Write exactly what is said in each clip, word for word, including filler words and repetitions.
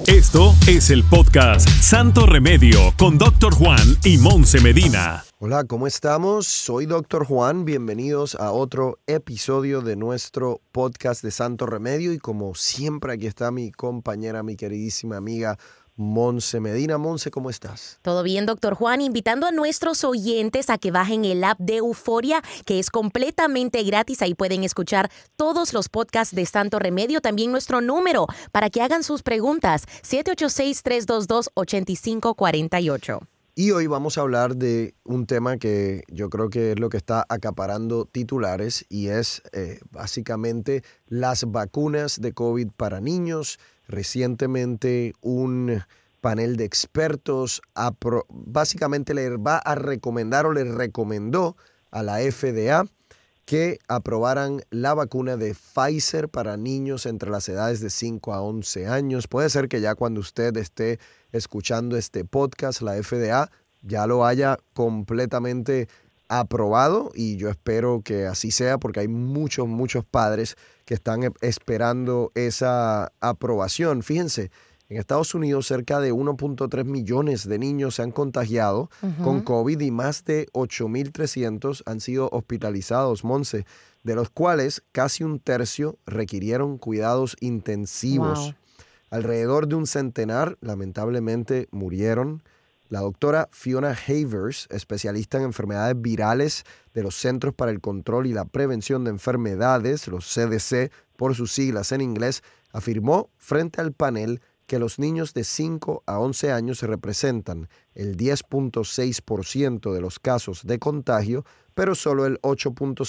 Esto es el podcast Santo Remedio con doctor Juan y Monse Medina. Hola, ¿cómo estamos? Soy doctor Juan. Bienvenidos a otro episodio de nuestro podcast de Santo Remedio. Y como siempre, aquí está mi compañera, mi queridísima amiga Monse Medina. Monse, ¿cómo estás? Todo bien, doctor Juan. Invitando a nuestros oyentes a que bajen el app de Euforia, que es completamente gratis. Ahí pueden escuchar todos los podcasts de Santo Remedio. También nuestro número para que hagan sus preguntas, siete ocho seis, tres dos dos, ocho cinco cuatro ocho. Y hoy vamos a hablar de un tema que yo creo que es lo que está acaparando titulares y es eh, básicamente las vacunas de COVID para niños. Recientemente un panel de expertos apro- básicamente le va a recomendar o le recomendó a la F D A que aprobaran la vacuna de Pfizer para niños entre las edades de cinco a once años. Puede ser que ya cuando usted esté escuchando este podcast, la F D A ya lo haya completamente aprobado y yo espero que así sea porque hay muchos, muchos padres que están esperando esa aprobación. Fíjense, en Estados Unidos cerca de uno punto tres millones de niños se han contagiado uh-huh. con COVID y más de ocho mil trescientos han sido hospitalizados, Monse, de los cuales casi un tercio requirieron cuidados intensivos. Wow. Alrededor de un centenar, lamentablemente, murieron. La doctora Fiona Havers, especialista en enfermedades virales de los Centros para el Control y la Prevención de Enfermedades, los C D C, por sus siglas en inglés, afirmó frente al panel que los niños de cinco a once años representan el diez punto seis por ciento de los casos de contagio, pero solo el ocho punto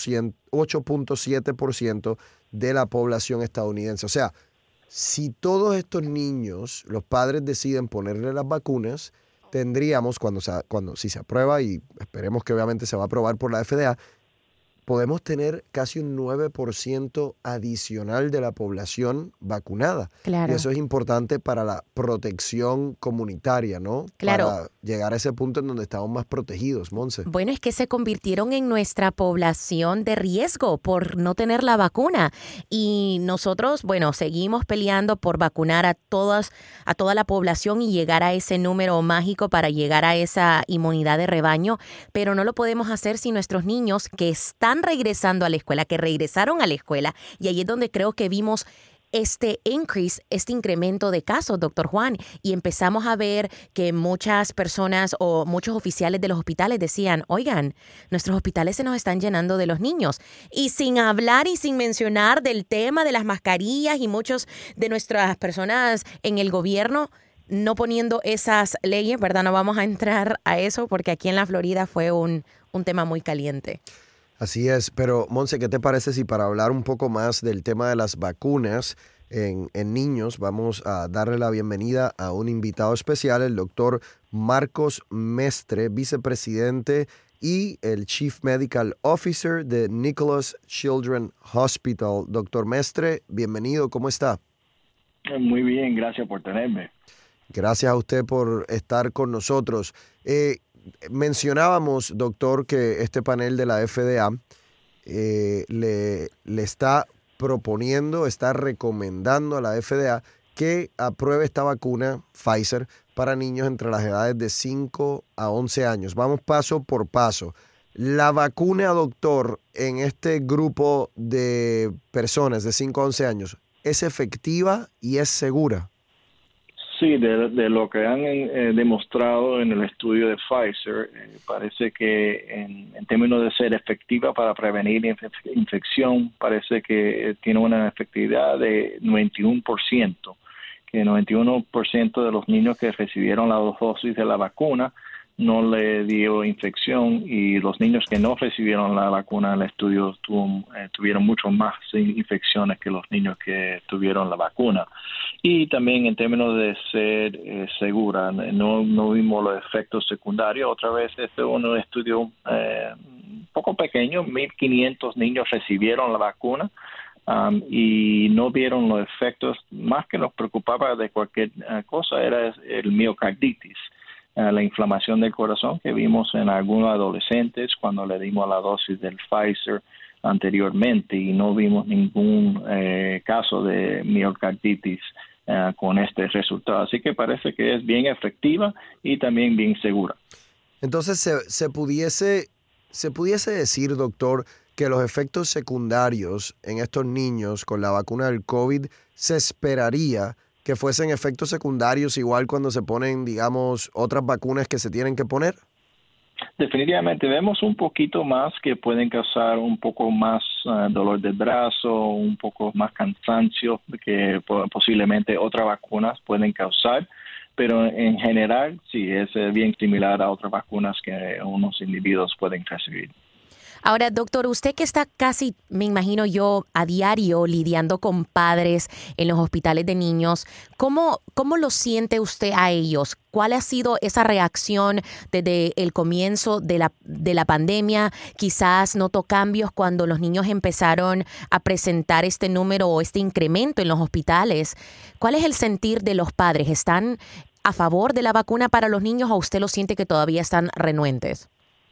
siete por ciento de la población estadounidense. O sea, si todos estos niños, los padres deciden ponerle las vacunas, tendríamos, cuando, se, cuando si se aprueba, y esperemos que obviamente se va a aprobar por la F D A, podemos tener casi un nueve por ciento adicional de la población vacunada. Claro. Y eso es importante para la protección comunitaria, ¿no? Claro. Para llegar a ese punto en donde estamos más protegidos, Monse. Bueno, es que se convirtieron en nuestra población de riesgo por no tener la vacuna. Y nosotros, bueno, seguimos peleando por vacunar a todas, a toda la población y llegar a ese número mágico para llegar a esa inmunidad de rebaño. Pero no lo podemos hacer si nuestros niños que están regresando a la escuela, que regresaron a la escuela, y ahí es donde creo que vimos este increase, este incremento de casos, doctor Juan, y empezamos a ver que muchas personas o muchos oficiales de los hospitales decían, oigan, nuestros hospitales se nos están llenando de los niños, y sin hablar y sin mencionar del tema de las mascarillas y muchos de nuestras personas en el gobierno no poniendo esas leyes, ¿verdad? No vamos a entrar a eso porque aquí en la Florida fue un, un tema muy caliente. Así es, pero Monse, ¿qué te parece si para hablar un poco más del tema de las vacunas en, en niños vamos a darle la bienvenida a un invitado especial, el doctor Marcos Mestre, vicepresidente y el Chief Medical Officer de Nicholas Children's Hospital. Doctor Mestre, bienvenido, ¿cómo está? Muy bien, gracias por tenerme. Gracias a usted por estar con nosotros. Eh, Mencionábamos, doctor, que este panel de la F D A eh, le, le está proponiendo, está recomendando a la F D A que apruebe esta vacuna Pfizer para niños entre las edades de cinco a once años. Vamos paso por paso. La vacuna, doctor, en este grupo de personas de cinco a once años, ¿es efectiva y es segura? Sí, de, de lo que han eh, demostrado en el estudio de Pfizer, eh, parece que en, en términos de ser efectiva para prevenir inf- infección, parece que tiene una efectividad de noventa y uno por ciento, que noventa y uno por ciento de los niños que recibieron las dos dosis de la vacuna no le dio infección y los niños que no recibieron la vacuna en el estudio tuvo, eh, tuvieron mucho más infecciones que los niños que tuvieron la vacuna. Y también en términos de ser eh, segura, no, no vimos los efectos secundarios. Otra vez, este es un estudio eh, un poco pequeño, mil quinientos niños recibieron la vacuna um, y no vieron los efectos. Más que nos preocupaba de cualquier uh, cosa era el miocarditis. Uh, la inflamación del corazón que vimos en algunos adolescentes cuando le dimos la dosis del Pfizer anteriormente y no vimos ningún eh, caso de miocarditis uh, con este resultado. Así que parece que es bien efectiva y también bien segura. Entonces, se, se pudiese, se pudiese decir, doctor, que los efectos secundarios en estos niños con la vacuna del COVID se esperaría que fuesen efectos secundarios igual cuando se ponen, digamos, otras vacunas que se tienen que poner. Definitivamente vemos un poquito más que pueden causar un poco más uh, dolor de brazo, un poco más cansancio que posiblemente otras vacunas pueden causar, pero en general sí es bien similar a otras vacunas que unos individuos pueden recibir. Ahora, doctor, usted que está casi, me imagino yo, a diario lidiando con padres en los hospitales de niños, ¿cómo, cómo lo siente usted a ellos? ¿Cuál ha sido esa reacción desde el comienzo de la, de la pandemia? Quizás notó cambios cuando los niños empezaron a presentar este número o este incremento en los hospitales. ¿Cuál es el sentir de los padres? ¿Están a favor de la vacuna para los niños o usted lo siente que todavía están renuentes?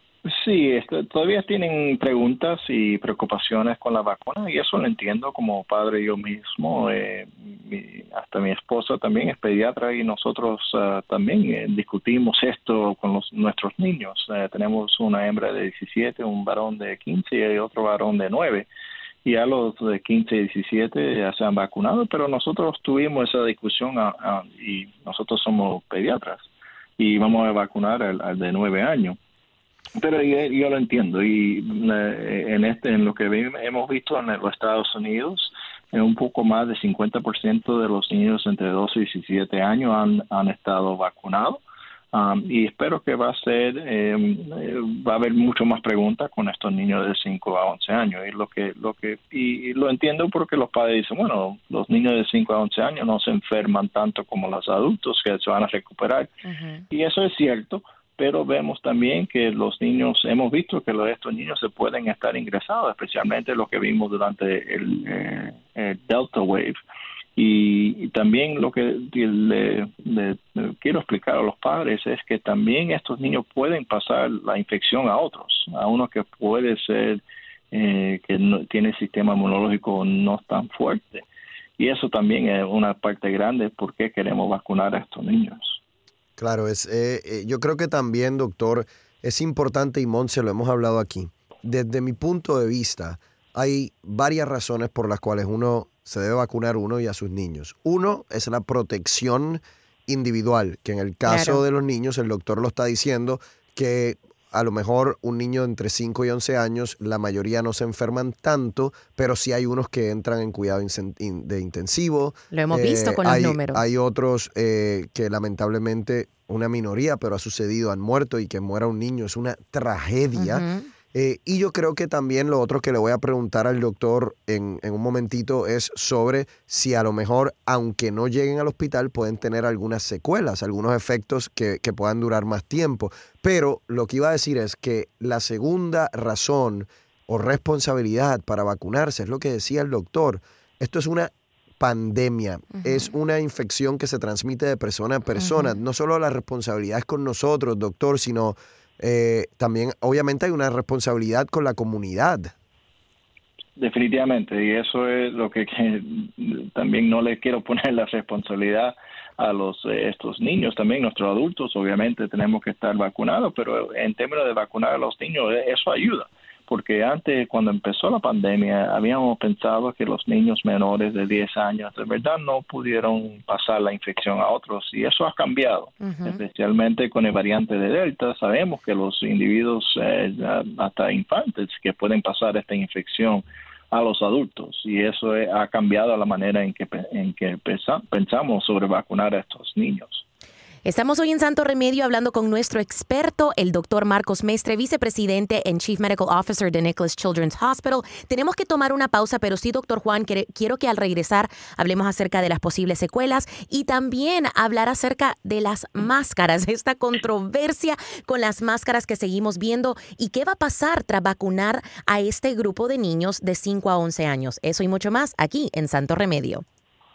Sí, esto, todavía tienen preguntas y preocupaciones con la vacuna y eso lo entiendo como padre yo mismo. Eh, mi, hasta mi esposa también es pediatra y nosotros uh, también eh, discutimos esto con los, nuestros niños. Eh, tenemos una hembra de diecisiete, un varón de quince y otro varón de nueve. Y a los de quince y diecisiete ya se han vacunado, pero nosotros tuvimos esa discusión a, a, y nosotros somos pediatras y vamos a vacunar al, al de nueve años. Pero yo, yo lo entiendo y eh, en este en lo que hemos visto en los Estados Unidos, eh, un poco más de cincuenta por ciento de los niños entre doce y diecisiete años han, han estado vacunados. Um, y espero que va a ser, eh, va a haber mucho más preguntas con estos niños de cinco a once años. Y lo que, lo que, y, y lo entiendo porque los padres dicen, bueno, los niños de cinco a once años no se enferman tanto como los adultos que se van a recuperar. Uh-huh. Y eso es cierto. Pero vemos también que los niños, hemos visto que los, estos niños se pueden estar ingresados, especialmente lo que vimos durante el, eh, el Delta Wave. Y, y también lo que le, le, le quiero explicar a los padres es que también estos niños pueden pasar la infección a otros, a uno que puede ser, eh, que no, tiene el sistema inmunológico no tan fuerte. Y eso también es una parte grande de por qué queremos vacunar a estos niños. Claro, es, eh, eh, yo creo que también, doctor, es importante, y Montse, lo hemos hablado aquí. Desde mi punto de vista, hay varias razones por las cuales uno se debe vacunar uno y a sus niños. Uno es la protección individual, que en el caso claro. de los niños, el doctor lo está diciendo, que a lo mejor un niño entre cinco y once años, la mayoría no se enferman tanto, pero sí hay unos que entran en cuidado de intensivo. Lo hemos eh, visto con hay, los números. Hay otros eh, que lamentablemente, una minoría, pero ha sucedido, han muerto, y que muera un niño es una tragedia. Uh-huh. Eh, y yo creo que también lo otro que le voy a preguntar al doctor en, en un momentito es sobre si a lo mejor, aunque no lleguen al hospital, pueden tener algunas secuelas, algunos efectos que, que puedan durar más tiempo. Pero lo que iba a decir es que la segunda razón o responsabilidad para vacunarse es lo que decía el doctor. Esto es una pandemia, uh-huh. es una infección que se transmite de persona a persona. Uh-huh. No solo la responsabilidad es con nosotros, doctor, sino... Eh, también obviamente hay una responsabilidad con la comunidad. Definitivamente, y eso es lo que, que también no le quiero poner la responsabilidad a los eh, estos niños, también nuestros adultos obviamente tenemos que estar vacunados, pero en términos de vacunar a los niños eso ayuda, porque antes cuando empezó la pandemia habíamos pensado que los niños menores de diez años de verdad no pudieron pasar la infección a otros y eso ha cambiado, uh-huh. especialmente con el variante de Delta. Sabemos que los individuos eh, hasta infantes que pueden pasar esta infección a los adultos y eso eh, ha cambiado la manera en que, en que pensamos sobre vacunar a estos niños. Estamos hoy en Santo Remedio hablando con nuestro experto, el doctor Marcos Mestre, vicepresidente and Chief Medical Officer de Nicklaus Children's Hospital. Tenemos que tomar una pausa, pero sí, doctor Juan, quiero que al regresar hablemos acerca de las posibles secuelas y también hablar acerca de las máscaras, esta controversia con las máscaras que seguimos viendo y qué va a pasar tras vacunar a este grupo de niños de cinco a once años. Eso y mucho más aquí en Santo Remedio.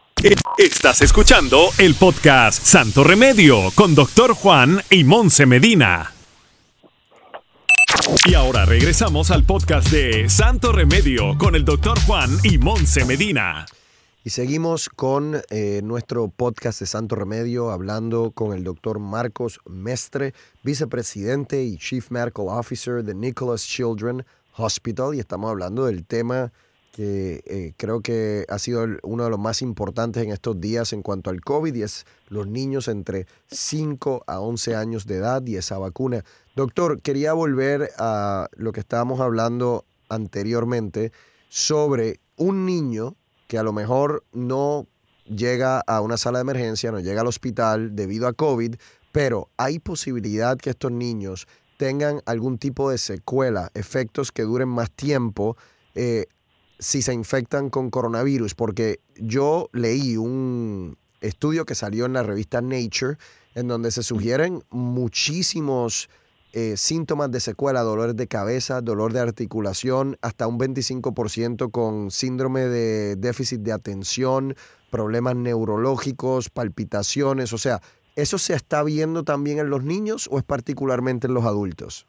Estás escuchando el podcast Santo Remedio con doctor Juan y Monse Medina. Y ahora regresamos al podcast de Santo Remedio con el doctor Juan y Monse Medina. Y seguimos con eh, nuestro podcast de Santo Remedio, hablando con el doctor Marcos Mestre, vicepresidente y Chief Medical Officer de Nicholas Children Hospital. Y estamos hablando del tema que eh, creo que ha sido el, uno de los más importantes en estos días en cuanto al COVID, y es los niños entre cinco a once años de edad y esa vacuna. Doctor, quería volver a lo que estábamos hablando anteriormente sobre un niño que a lo mejor no llega a una sala de emergencia, no llega al hospital debido a COVID, pero hay posibilidad que estos niños tengan algún tipo de secuela, efectos que duren más tiempo eh, si se infectan con coronavirus, porque yo leí un estudio que salió en la revista Nature en donde se sugieren muchísimos Eh, síntomas de secuela, dolores de cabeza, dolor de articulación, hasta un veinticinco por ciento con síndrome de déficit de atención, problemas neurológicos, palpitaciones. O sea, ¿eso se está viendo también en los niños o es particularmente en los adultos?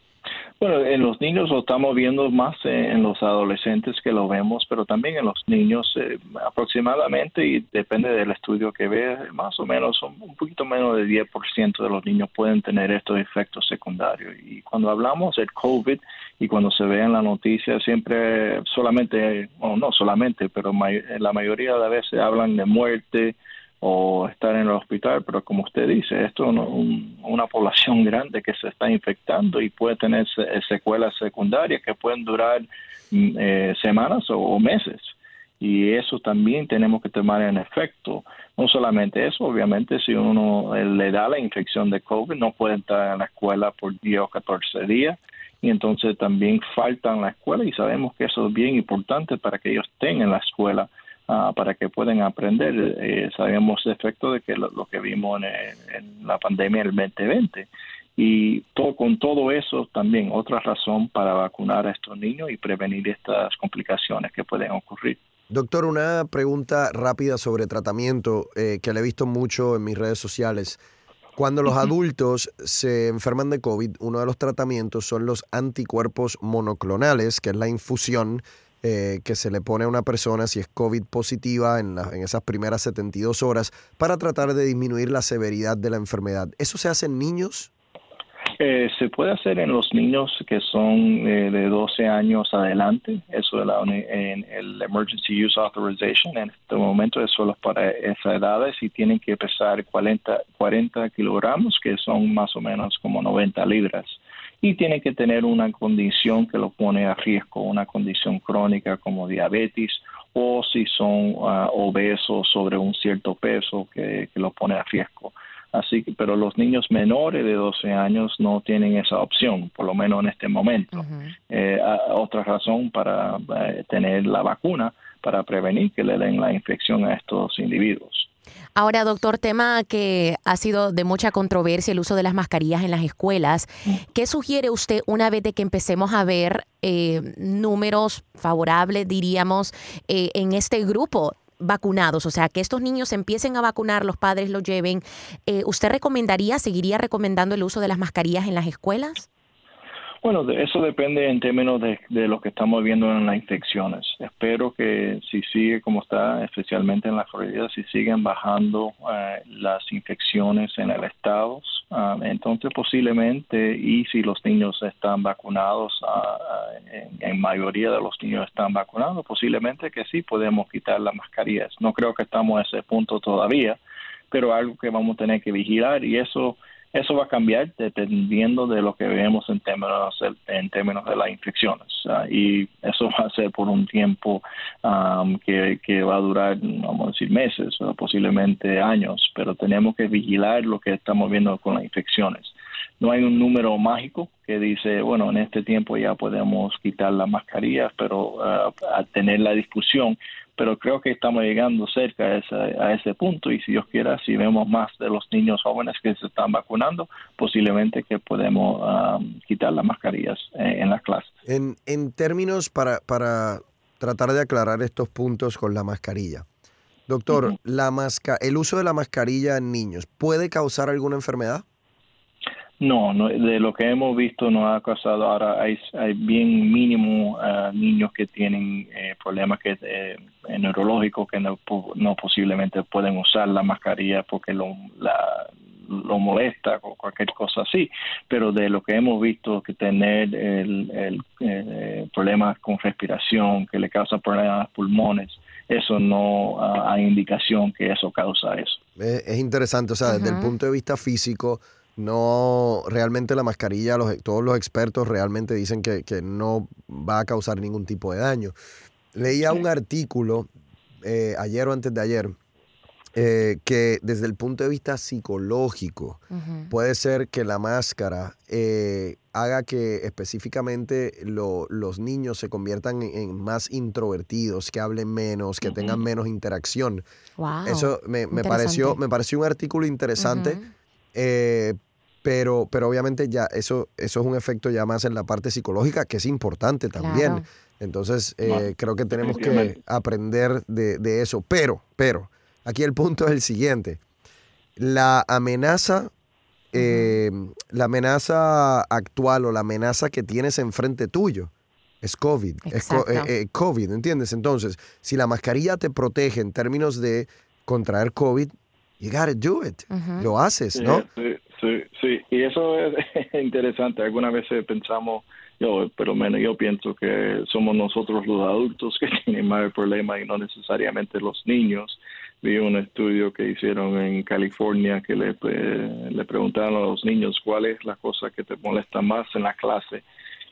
Bueno, en los niños lo estamos viendo más en los adolescentes que lo vemos, pero también en los niños eh, aproximadamente, y depende del estudio que veas, más o menos un poquito menos de diez por ciento de los niños pueden tener estos efectos secundarios. Y cuando hablamos del COVID y cuando se ve en la noticia, siempre solamente, bueno, no solamente, pero may- la mayoría de las veces hablan de muerte o estar en el hospital, pero como usted dice, esto es un, una población grande que se está infectando y puede tener secuelas secundarias que pueden durar eh, semanas o, o meses. Y eso también tenemos que tomar en efecto. No solamente eso, obviamente, si uno le da la infección de COVID, no puede entrar en la escuela por diez o catorce días, y entonces también faltan la escuela, y sabemos que eso es bien importante para que ellos estén en la escuela, Uh, para que puedan aprender. Eh, sabemos el efecto de que lo, lo que vimos en, en la pandemia del veinte veinte. Y todo, con todo eso también otra razón para vacunar a estos niños y prevenir estas complicaciones que pueden ocurrir. Doctor, una pregunta rápida sobre tratamiento eh, que le he visto mucho en mis redes sociales. Cuando los adultos se enferman de COVID, uno de los tratamientos son los anticuerpos monoclonales, que es la infusión Eh, que se le pone a una persona si es COVID positiva en, la, en esas primeras setenta y dos horas para tratar de disminuir la severidad de la enfermedad. ¿Eso se hace en niños? Eh, se puede hacer en los niños que son eh, de doce años adelante. Eso es la, en el Emergency Use Authorization. En este momento es solo para esas edades y tienen que pesar cuarenta, cuarenta kilogramos, que son más o menos como noventa libras. Y tienen que tener una condición que lo pone a riesgo, una condición crónica como diabetes, o si son uh, obesos sobre un cierto peso que, que lo pone a riesgo. Así que, pero los niños menores de doce años no tienen esa opción, por lo menos en este momento. Uh-huh. Eh, otra razón para eh, tener la vacuna, para prevenir que le den la infección a estos individuos. Ahora, doctor, tema que ha sido de mucha controversia, el uso de las mascarillas en las escuelas. ¿Qué sugiere usted una vez de que empecemos a ver eh, números favorables, diríamos, eh, en este grupo vacunados? O sea, que estos niños empiecen a vacunar, los padres lo lleven. Eh, ¿Usted recomendaría, seguiría recomendando el uso de las mascarillas en las escuelas? Bueno, de eso depende en términos de, de lo que estamos viendo en las infecciones. Espero que si sigue como está, especialmente en la Florida, si siguen bajando uh, las infecciones en el estado, uh, entonces posiblemente, y si los niños están vacunados, uh, en, en mayoría de los niños están vacunados, posiblemente que sí podemos quitar las mascarillas. No creo que estamos a ese punto todavía, pero algo que vamos a tener que vigilar, y eso Eso va a cambiar dependiendo de lo que vemos en términos, en términos de las infecciones. Uh, y eso va a ser por un tiempo um, que, que va a durar, vamos a decir, meses o posiblemente años, pero tenemos que vigilar lo que estamos viendo con las infecciones. No hay un número mágico que dice, bueno, en este tiempo ya podemos quitar las mascarillas, pero uh, a tener la discusión. Pero creo que estamos llegando cerca a ese, a ese punto, y si Dios quiera, si vemos más de los niños jóvenes que se están vacunando, posiblemente que podemos um, quitar las mascarillas en, en las clases. En, en términos, para, para tratar de aclarar estos puntos con la mascarilla. Doctor, uh-huh. la masca- ¿el uso de la mascarilla en niños puede causar alguna enfermedad? No, no, de lo que hemos visto no ha causado. Ahora hay, hay bien mínimo uh, niños que tienen eh, problemas que eh, neurológicos que no, no posiblemente pueden usar la mascarilla porque lo, la, lo molesta o cualquier cosa así. Pero de lo que hemos visto que tener el, el eh, problemas con respiración que le causa problemas a los pulmones, eso no uh, hay indicación que eso causa eso. Es, es interesante, o sea, uh-huh. desde el punto de vista físico. No, realmente la mascarilla, los, todos los expertos realmente dicen que, que no va a causar ningún tipo de daño. Leía un artículo eh, ayer o antes de ayer eh, que desde el punto de vista psicológico uh-huh. puede ser que la máscara eh, haga que específicamente lo, los niños se conviertan en, en más introvertidos, que hablen menos, que uh-huh. tengan menos interacción. Wow, Eso me, me, pareció, me pareció un artículo interesante. Uh-huh. Eh, pero, pero obviamente ya eso, eso es un efecto ya más en la parte psicológica, que es importante también. Claro. Entonces, eh, bueno, creo que tenemos que aprender de, de eso. Pero, pero, aquí el punto es el siguiente. La amenaza, eh, uh-huh. la amenaza actual o la amenaza que tienes enfrente tuyo es COVID. Exacto. Es co- eh, eh, COVID, ¿entiendes? Entonces, si la mascarilla te protege en términos de contraer COVID, you gotta do it. Uh-huh. Lo haces, ¿no? Sí, sí, sí. Y eso es interesante. Algunas veces pensamos, yo, pero menos yo pienso que somos nosotros los adultos que tienen más el problema y no necesariamente los niños. Vi un estudio que hicieron en California que le, eh, le preguntaron a los niños cuál es la cosa que te molesta más en la clase.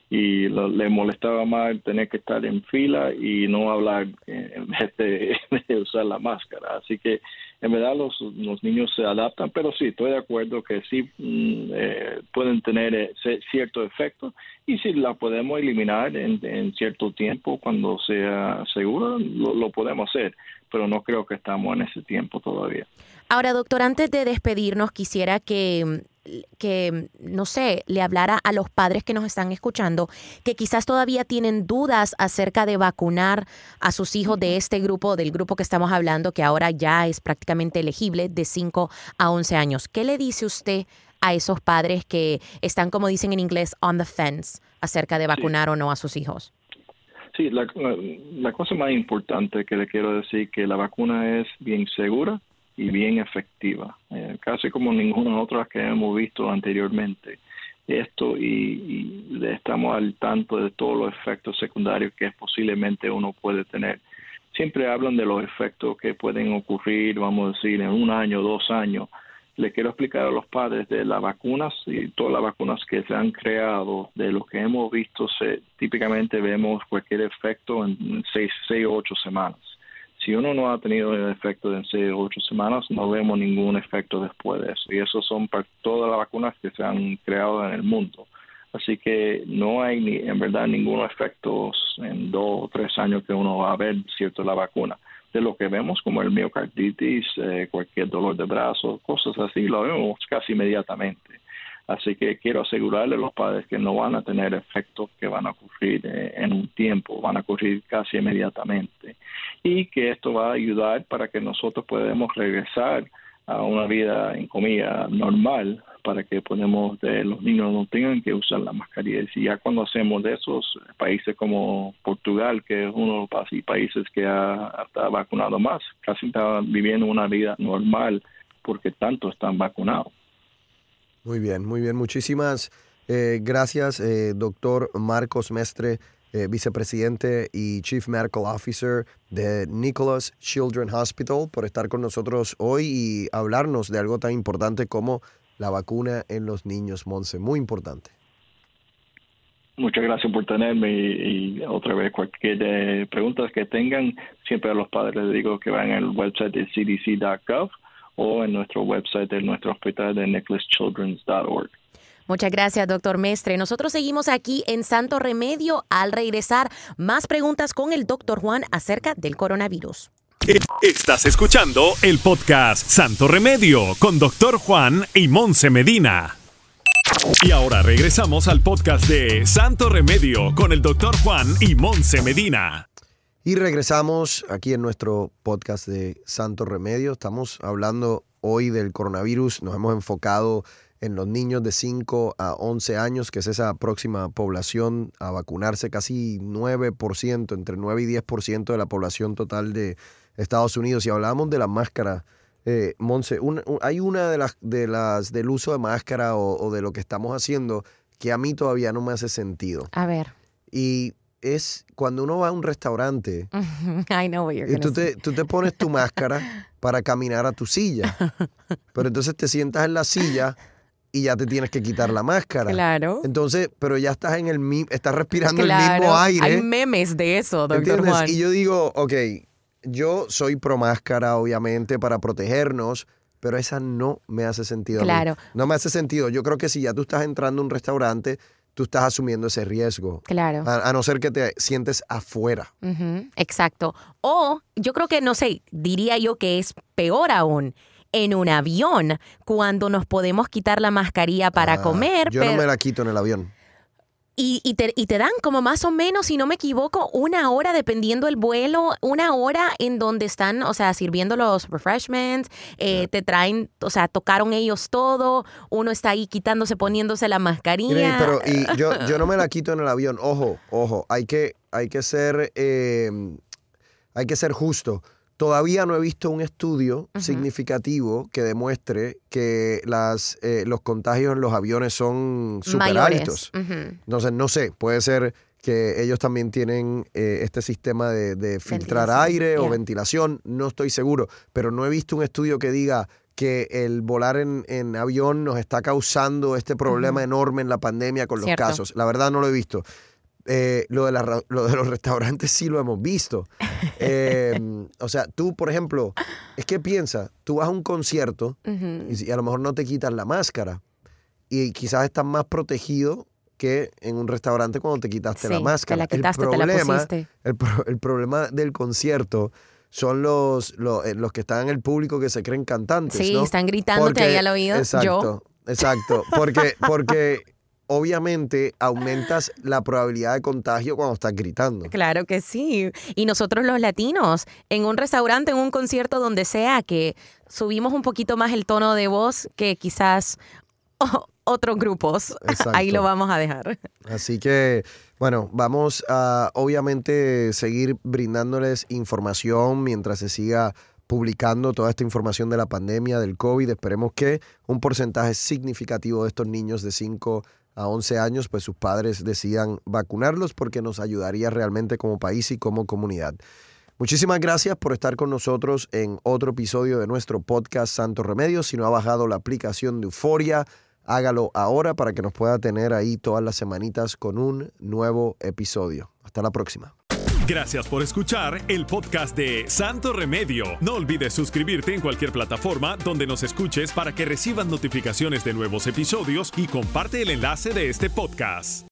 Y lo, le molestaba más tener que estar en fila y no hablar eh, en vez de, de usar la máscara. Así que en verdad los, los niños se adaptan, pero sí, estoy de acuerdo que sí mm, eh, pueden tener eh, cierto efecto y si la podemos eliminar en, en cierto tiempo cuando sea seguro, lo, lo podemos hacer, pero no creo que estamos en ese tiempo todavía. Ahora, doctor, antes de despedirnos, quisiera que, que, no sé, le hablara a los padres que nos están escuchando, que quizás todavía tienen dudas acerca de vacunar a sus hijos de este grupo, del grupo que estamos hablando, que ahora ya es prácticamente elegible, de cinco a once años. ¿Qué le dice usted a esos padres que están, como dicen en inglés, on the fence, acerca de vacunar sí. o no a sus hijos? Sí, la, la, la cosa más importante que le quiero decir que la vacuna es bien segura y bien efectiva, eh, casi como ninguna otra que hemos visto anteriormente. Esto y, y estamos al tanto de todos los efectos secundarios que posiblemente uno puede tener. Siempre hablan de los efectos que pueden ocurrir, vamos a decir, en un año, dos años. Le quiero explicar a los padres de las vacunas y todas las vacunas que se han creado, de lo que hemos visto, se, típicamente vemos cualquier efecto en seis, seis o ocho semanas. Si uno no ha tenido el efecto en seis o ocho semanas, no vemos ningún efecto después de eso. Y esos son para todas las vacunas que se han creado en el mundo. Así que no hay ni, en verdad ningún efecto en dos o tres años que uno va a ver, cierto, la vacuna. De lo que vemos como el miocarditis, eh, cualquier dolor de brazo, cosas así, lo vemos casi inmediatamente. Así que quiero asegurarle a los padres que no van a tener efectos que van a ocurrir eh, en un tiempo, van a ocurrir casi inmediatamente. Y que esto va a ayudar para que nosotros podamos regresar a una vida, en comillas, normal, para que podamos, de, los niños no tengan que usar las mascarillas. Y ya cuando hacemos de esos países como Portugal, que es uno de los países que ha, está vacunado más, casi está viviendo una vida normal porque tanto están vacunados. Muy bien, muy bien. Muchísimas eh, gracias, eh, doctor Marcos Mestre, eh, vicepresidente y Chief Medical Officer de Nicholas Children's Hospital, por estar con nosotros hoy y hablarnos de algo tan importante como la vacuna en los niños, Monse. Muy importante. Muchas gracias por tenerme y, y otra vez cualquier eh, preguntas que tengan, siempre a los padres les digo que vayan al website de c d c punto gov o en nuestro website de nuestro hospital de nicholas children's punto org. Muchas gracias, doctor Mestre. Nosotros seguimos aquí en Santo Remedio. Al regresar, más preguntas con el doctor Juan acerca del coronavirus. Estás escuchando el podcast Santo Remedio con doctor Juan y Monse Medina. Y ahora regresamos al podcast de Santo Remedio con el doctor Juan y Monse Medina. Y regresamos aquí en nuestro podcast de Santo Remedio. Estamos hablando hoy del coronavirus nos hemos enfocado en los niños de cinco a once años, que es esa próxima población a vacunarse, casi nueve por ciento, entre nueve y diez por ciento de la población total de Estados Unidos. Y hablábamos de la máscara, eh, Monse, un, un, hay una de las, de las del uso de máscara o, o de lo que estamos haciendo que a mí todavía no me hace sentido. A ver. Y es cuando uno va a un restaurante I know what you're y tú gonna te, tú te pones tu máscara para caminar a tu silla, pero entonces te sientas en la silla y ya te tienes que quitar la máscara. Claro. Entonces, pero ya estás en el mi- estás respirando Claro. el mismo aire. Hay memes de eso, doctor ¿Entiendes? Juan. Y yo digo, ok, yo soy pro máscara, obviamente, para protegernos, pero esa no me hace sentido. a mí. Claro. No me hace sentido. Yo creo que si ya tú estás entrando a un restaurante, tú estás asumiendo ese riesgo. Claro. A, a no ser que te sientes afuera. Ujú, exacto. O yo creo que, no sé, diría yo que es peor aún. En un avión, cuando nos podemos quitar la mascarilla para Ah, comer. Yo pero- no me la quito en el avión. Y, y, te, y te dan como más o menos, si no me equivoco, una hora, dependiendo el vuelo, una hora en donde están, o sea, sirviendo los refreshments, eh, te traen, o sea, tocaron ellos todo, uno está ahí quitándose, poniéndose la mascarilla. Mire, pero y yo, yo no me la quito en el avión. Ojo, ojo, hay que, hay que ser, eh, hay que ser justo. Todavía no he visto un estudio Ujú. significativo que demuestre que las, eh, los contagios en los aviones son súper Mayores. altos. Ujú. Entonces, no sé, puede ser que ellos también tienen eh, este sistema de, de filtrar Ventilación, aire o yeah. ventilación, no estoy seguro, pero no he visto un estudio que diga que el volar en, en avión nos está causando este problema Ujú. enorme en la pandemia con los Cierto. casos. La verdad no lo he visto. Eh, lo, de la ra- lo de los restaurantes sí lo hemos visto. Eh, o sea, tú, por ejemplo, es que piensa, tú vas a un concierto Ujú. y, si- y a lo mejor no te quitas la máscara y quizás estás más protegido que en un restaurante cuando te quitaste Sí, la máscara. te la quitaste, el te la problema, pusiste. El, pro- el problema del concierto son los, los, eh, los que están en el público que se creen cantantes, Sí, ¿no? están gritándote Porque- ahí al oído. Exacto, exacto. Porque, porque obviamente aumentas la probabilidad de contagio cuando estás gritando. Yo, claro que sí. Y nosotros los latinos, en un restaurante, en un concierto, donde sea, que subimos un poquito más el tono de voz que quizás o- otros grupos. Exacto. Ahí lo vamos a dejar. Así que, bueno, vamos a obviamente seguir brindándoles información mientras se siga publicando toda esta información de la pandemia, del COVID. Esperemos que un porcentaje significativo de estos niños de cinco a once años, pues sus padres decidan vacunarlos porque nos ayudaría realmente como país y como comunidad. Muchísimas gracias por estar con nosotros en otro episodio de nuestro podcast Santo Remedio. Si no ha bajado la aplicación de Euforia, hágalo ahora para que nos pueda tener ahí todas las semanitas con un nuevo episodio. Hasta la próxima. Gracias por escuchar el podcast de Santo Remedio. No olvides suscribirte en cualquier plataforma donde nos escuches para que recibas notificaciones de nuevos episodios y comparte el enlace de este podcast.